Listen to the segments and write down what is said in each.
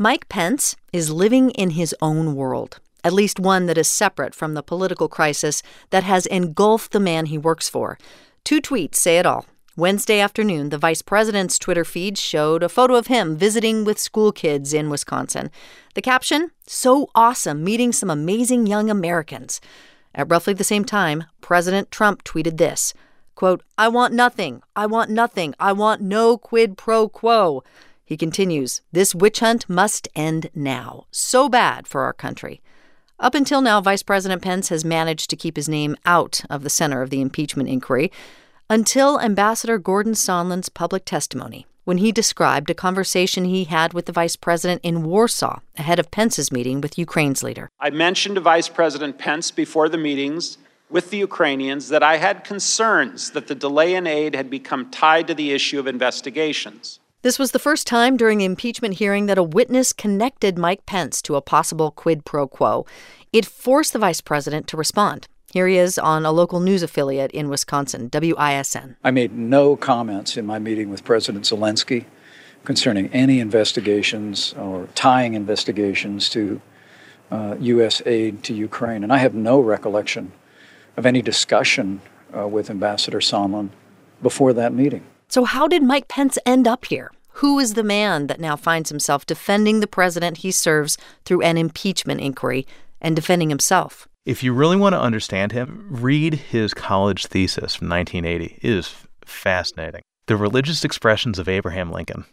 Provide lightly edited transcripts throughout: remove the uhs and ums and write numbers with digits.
Mike Pence is living in his own world, at least one that is separate from the political crisis that has engulfed the man he works for. 2 tweets say it all. Wednesday afternoon, the vice president's Twitter feed showed a photo of him visiting with school kids in Wisconsin. The caption, "So awesome, meeting some amazing young Americans." At roughly the same time, President Trump tweeted this, quote, "I want nothing. I want nothing. I want no quid pro quo." He continues, "This witch hunt must end now. So bad for our country." Up until now, Vice President Pence has managed to keep his name out of the center of the impeachment inquiry until Ambassador Gordon Sondland's public testimony, when he described a conversation he had with the vice president in Warsaw ahead of Pence's meeting with Ukraine's leader. I mentioned to Vice President Pence before the meetings with the Ukrainians that I had concerns that the delay in aid had become tied to the issue of investigations. This was the first time during the impeachment hearing that a witness connected Mike Pence to a possible quid pro quo. It forced the vice president to respond. Here he is on a local news affiliate in Wisconsin, WISN. I made no comments in my meeting with President Zelensky concerning any investigations or tying investigations to U.S. aid to Ukraine. And I have no recollection of any discussion with Ambassador Sondland before that meeting. So how did Mike Pence end up here? Who is the man that now finds himself defending the president he serves through an impeachment inquiry and defending himself? If you really want to understand him, read his college thesis from 1980. It is fascinating. The religious expressions of Abraham Lincoln.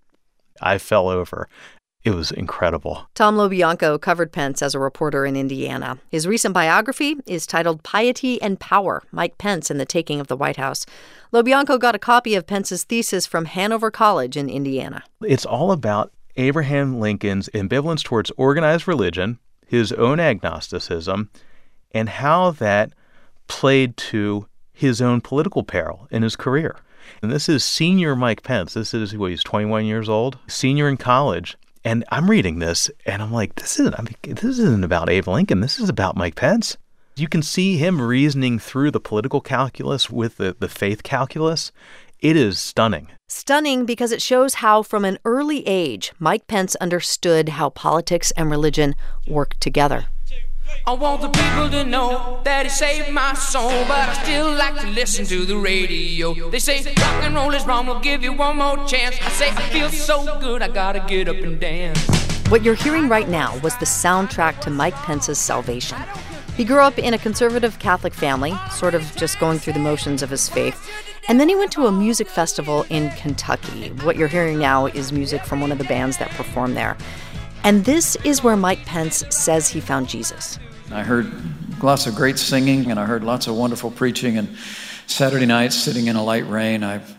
I fell over. It was incredible. Tom LoBianco covered Pence as a reporter in Indiana. His recent biography is titled Piety and Power, Mike Pence and the Taking of the White House. LoBianco got a copy of Pence's thesis from Hanover College in Indiana. It's all about Abraham Lincoln's ambivalence towards organized religion, his own agnosticism, and how that played to his own political peril in his career. And this is senior Mike Pence. This is, he's 21 years old, senior in college. And I'm reading this, and I'm like, this isn't about Abe Lincoln. This is about Mike Pence. You can see him reasoning through the political calculus with the faith calculus. It is stunning. Stunning because it shows how, from an early age, Mike Pence understood how politics and religion work together. I want the people to know that he saved my soul, but I still like to listen to the radio. They say rock and roll is wrong, we'll give you one more chance. I say I feel so good, I gotta get up and dance. What you're hearing right now was the soundtrack to Mike Pence's salvation. He grew up in a conservative Catholic family, sort of just going through the motions of his faith. And then he went to a music festival in Kentucky. What you're hearing now is music from one of the bands that performed there. And this is where Mike Pence says he found Jesus. I heard lots of great singing, and I heard lots of wonderful preaching. And Saturday night, sitting in a light rain,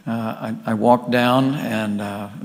I walked down, and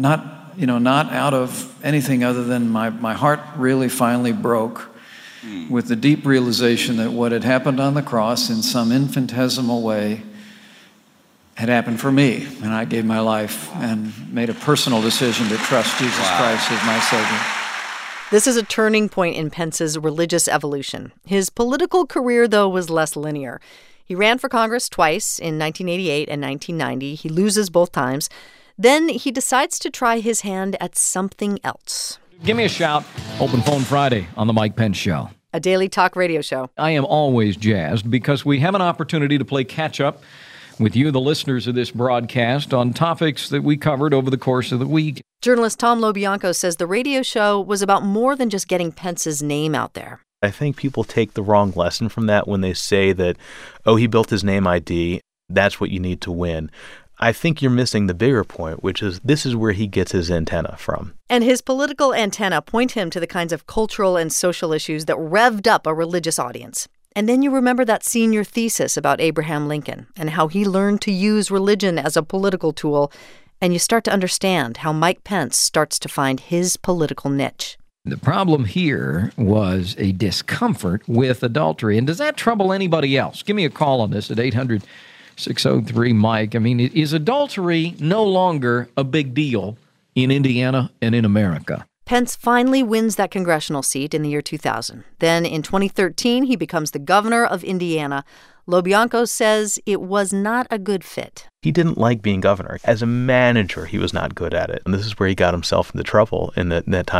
not out of anything other than my heart really finally broke with the deep realization that what had happened on the cross in some infinitesimal way had happened for me. And I gave my life and made a personal decision to trust Jesus Christ as my Savior. This is a turning point in Pence's religious evolution. His political career, though, was less linear. He ran for Congress twice, in 1988 and 1990. He loses both times. Then he decides to try his hand at something else. Give me a shout. Open Phone Friday on The Mike Pence Show. A daily talk radio show. I am always jazzed because we have an opportunity to play catch-up with you, the listeners of this broadcast, on topics that we covered over the course of the week. Journalist Tom LoBianco says the radio show was about more than just getting Pence's name out there. I think people take the wrong lesson from that when they say that, he built his name ID, that's what you need to win. I think you're missing the bigger point, which is this is where he gets his antenna from. And his political antenna point him to the kinds of cultural and social issues that revved up a religious audience. And then you remember that senior thesis about Abraham Lincoln and how he learned to use religion as a political tool, and you start to understand how Mike Pence starts to find his political niche. The problem here was a discomfort with adultery. And does that trouble anybody else? Give me a call on this at 800-603-MIKE. I mean, is adultery no longer a big deal in Indiana and in America? Pence finally wins that congressional seat in the year 2000. Then in 2013, he becomes the governor of Indiana. LoBianco says it was not a good fit. He didn't like being governor. As a manager, he was not good at it. And this is where he got himself into trouble in that time.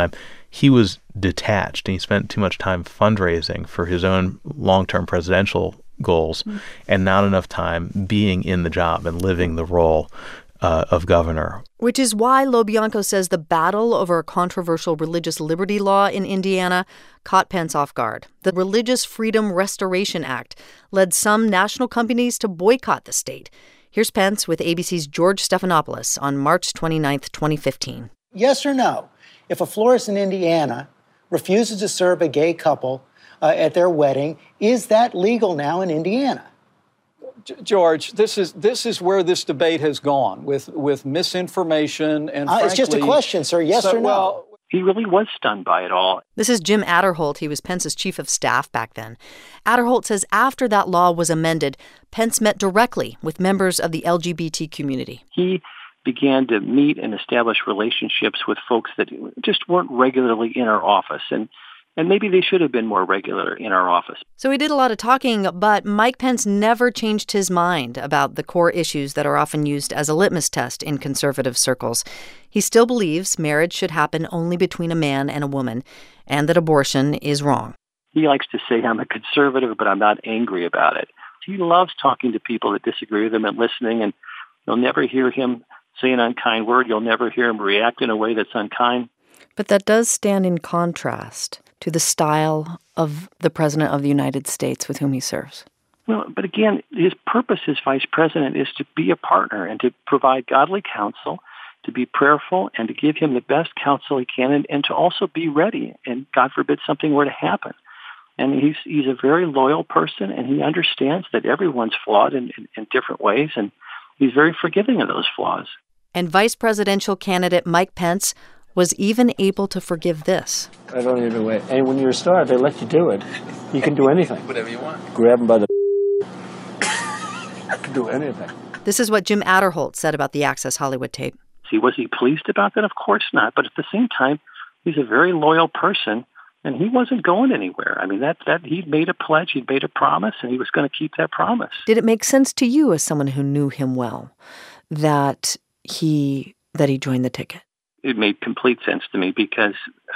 he was detached and he spent too much time fundraising for his own long-term presidential goals and not enough time being in the job and living the role of governor. Which is why LoBianco says the battle over a controversial religious liberty law in Indiana caught Pence off guard. The Religious Freedom Restoration Act led some national companies to boycott the state. Here's Pence with ABC's George Stephanopoulos on March 29th, 2015. Yes or no? If a florist in Indiana refuses to serve a gay couple at their wedding, is that legal now in Indiana? George, this is where this debate has gone with misinformation and frankly, it's just a question, sir. Yes or no? Well, he really was stunned by it all. This is Jim Adderholt. He was Pence's chief of staff back then. Adderholt says after that law was amended, Pence met directly with members of the LGBT community. He began to meet and establish relationships with folks that just weren't regularly in our office. And maybe they should have been more regular in our office. So he did a lot of talking, but Mike Pence never changed his mind about the core issues that are often used as a litmus test in conservative circles. He still believes marriage should happen only between a man and a woman, and that abortion is wrong. He likes to say, I'm a conservative, but I'm not angry about it. He loves talking to people that disagree with him and listening, and you'll never hear him say an unkind word. You'll never hear him react in a way that's unkind. But that does stand in contrast to the style of the President of the United States with whom he serves. Well, but again, his purpose as vice president is to be a partner and to provide godly counsel, to be prayerful, and to give him the best counsel he can, and to also be ready, and God forbid something were to happen. And he's a very loyal person, and he understands that everyone's flawed in different ways, and he's very forgiving of those flaws. And vice presidential candidate Mike Pence was even able to forgive this. I don't even wait. And when you're a star, they let you do it. You can do anything. Whatever you want. Grab them by the you can do anything. This is what Jim Adderholt said about the Access Hollywood tape. See, was he pleased about that? Of course not. But at the same time, he's a very loyal person, and he wasn't going anywhere. I mean, that he'd made a pledge, he'd made a promise, and he was going to keep that promise. Did it make sense to you, as someone who knew him well, that he joined the ticket? It made complete sense to me because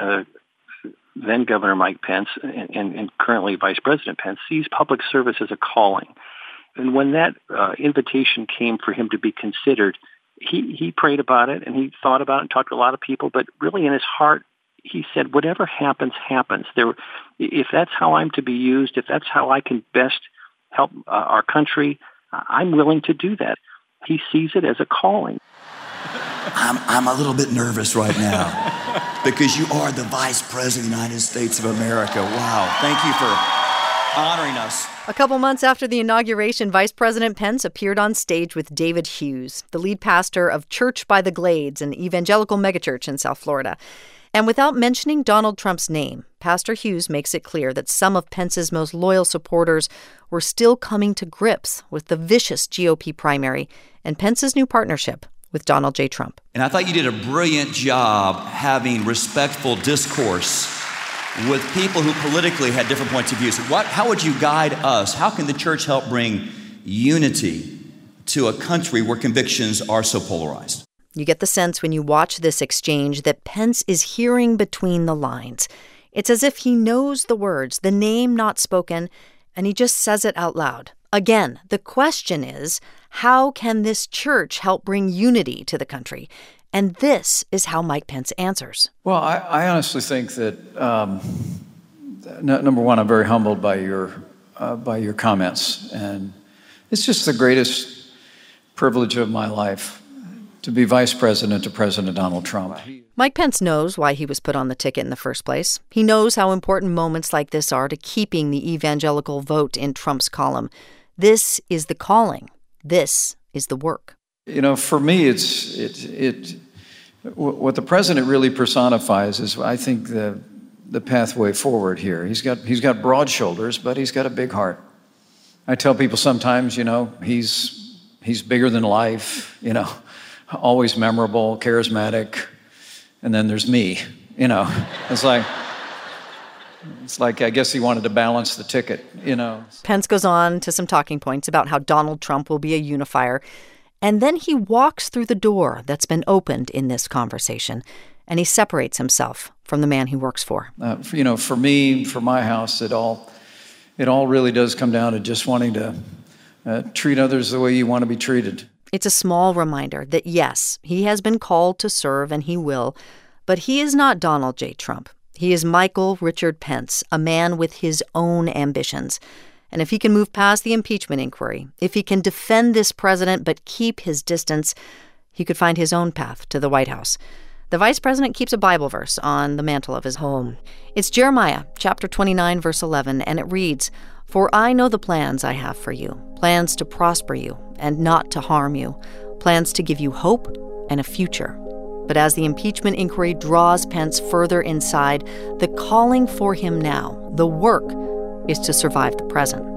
then Governor Mike Pence and currently Vice President Pence sees public service as a calling. And when that invitation came for him to be considered, he prayed about it and he thought about it and talked to a lot of people. But really in his heart, he said, whatever happens, happens. If that's how I'm to be used, if that's how I can best help our country, I'm willing to do that. He sees it as a calling. I'm a little bit nervous right now because you are the Vice President of the United States of America. Wow. Thank you for honoring us. A couple months after the inauguration, Vice President Pence appeared on stage with David Hughes, the lead pastor of Church by the Glades, an evangelical megachurch in South Florida. And without mentioning Donald Trump's name, Pastor Hughes makes it clear that some of Pence's most loyal supporters were still coming to grips with the vicious GOP primary and Pence's new partnership with Donald J. Trump. And I thought you did a brilliant job having respectful discourse with people who politically had different points of view. So how would you guide us? How can the church help bring unity to a country where convictions are so polarized? You get the sense when you watch this exchange that Pence is hearing between the lines. It's as if he knows the words, the name not spoken, and he just says it out loud. Again, the question is, how can this church help bring unity to the country? And this is how Mike Pence answers. Well, I honestly think that, number one, I'm very humbled by your comments. And it's just the greatest privilege of my life to be vice president to President Donald Trump. Mike Pence knows why he was put on the ticket in the first place. He knows how important moments like this are to keeping the evangelical vote in Trump's column. This is the calling. This is the work. You know, for me, what the president really personifies is, I think, the pathway forward here. He's got broad shoulders, but he's got a big heart. I tell people sometimes, you know, he's bigger than life, you know, always memorable, charismatic, and then there's me, you know. It's like I guess he wanted to balance the ticket, you know. Pence goes on to some talking points about how Donald Trump will be a unifier. And then he walks through the door that's been opened in this conversation, and he separates himself from the man he works for. For me, for my house, it all really does come down to just wanting to treat others the way you want to be treated. It's a small reminder that, yes, he has been called to serve, and he will, but he is not Donald J. Trump. He is Michael Richard Pence, a man with his own ambitions. And if he can move past the impeachment inquiry, if he can defend this president but keep his distance, he could find his own path to the White House. The vice president keeps a Bible verse on the mantle of his home. It's Jeremiah chapter 29, verse 11, and it reads, "For I know the plans I have for you, plans to prosper you and not to harm you, plans to give you hope and a future." But as the impeachment inquiry draws Pence further inside, the calling for him now, the work, is to survive the present.